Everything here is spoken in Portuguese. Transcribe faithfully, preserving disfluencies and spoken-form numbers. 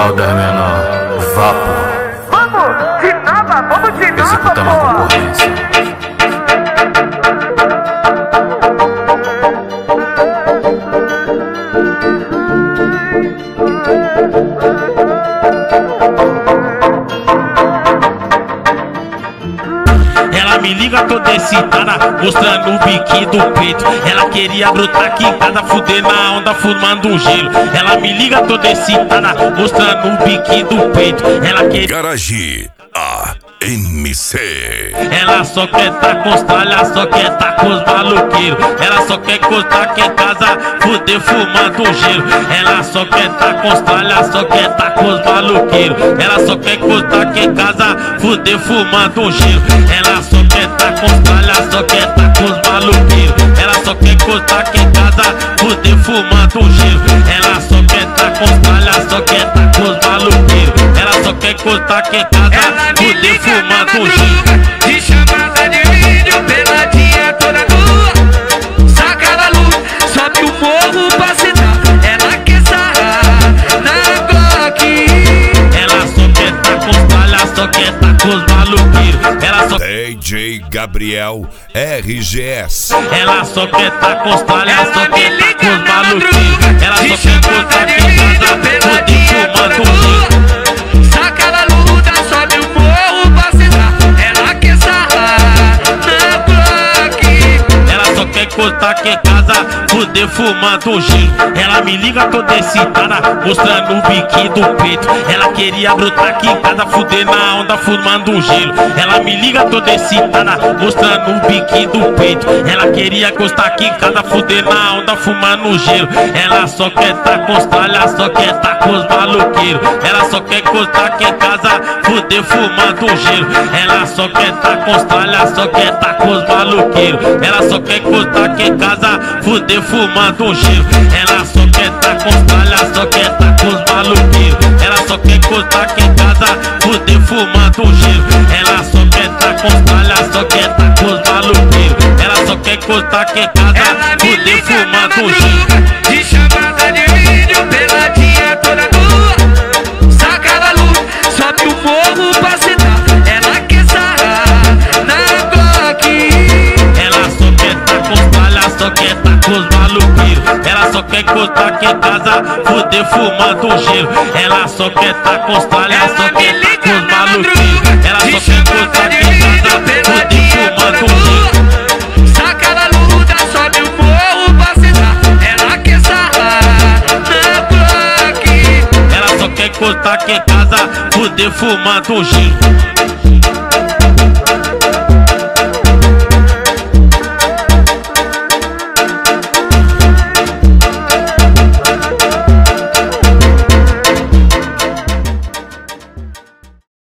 Caldas menor, vapo. Vamos de nova, vamos de nova. Executando a concorrência. Ela me liga toda excitada, mostrando o biquinho do peito. Ela queria brotar aqui em casa, fuder na onda, fumando um gelo. Ela me liga toda excitada, mostrando o biquinho do peito. Ela queria... Garage A M C. Ela só quer tá com os tralha, só quer tá com os maluqueiros. Ela só quer encostar aqui em casa, fuder fumando um gelo. Ela só quer tá com os tralha, só quer tá com os maluqueiros. Ela só quer encostar aqui em casa, fuder fumando um gelo. Ela só quer tá com os tralha, só quer tá com os maluqueiros. Ela só quer encostar aqui em casa, fuder fumando um gelo. Ela só quer tá com os tralha, só quer tá com os maluqueiros. Ela só quer encostar aqui em casa, fuder fumando um gelo. De chamada de vídeo, peladinha toda nua. Saca na luz, sobe o morro pra sentar. Ela quer sarrar na Glock. Ela só quer tá com os tralha, só quer tá com os maluqueiros. Ela só D J Gabriel R G S. Ela só quer tá com os tralha, só quer tá com os maluqueiros. Ela só quer encostar aqui em casa, fuder fumando um gelo. Saca na luta, sobe o morro pra sentar. Ela quer sarrar na Glock. Ela só quer encostar aqui em casa, fuder fumando um gelo. Ela me liga toda excitada, mostrando o biquinho do peito. Ela queria brotar aqui em casa, fuder na onda, fumando um gelo. Ela me liga toda excitada, mostrando o biquinho do peito. Ela queria encostar aqui em casa, fuder na onda, fumando um gelo. Ela só quer tá com os tralha, só quer tá com os maluqueiros. Ela só quer encostar aqui em casa, fuder fumando um gelo. Ela só quer tá com os tralha, só quer tá com os maluqueiros. Ela só quer encostar aqui em casa, fuder fumando um gelo. Ela só quer tá com os tralha, só quer tá com os maluqueiros. Ela só quer encostar aqui em casa, fuder fumando um gelo. Ela só quer tá com os tralha, só quer tá com os maluqueiros. Ela só quer encostar aqui em casa, fuder fumando um gelo. De chamada de vídeo, peladinha toda nua. Saca na luz, sobe o morro pra sentar. Ela quer sarrar na Glock. Ela só quer tá com os tralha, só quer tá com os maluqueiros. Ela só quer encostar aqui em casa, fuder fumando um gelo. Ela só quer tá com os tralha, só quer tá com os maluqueiros. Ela só quer encostar aqui em casa, fuder fumando um gelo. Saca na luta, sobe o morro pra sentar. Ela quer sarrar na Glock. Ela só quer encostar aqui em casa, fuder fumando um gelo.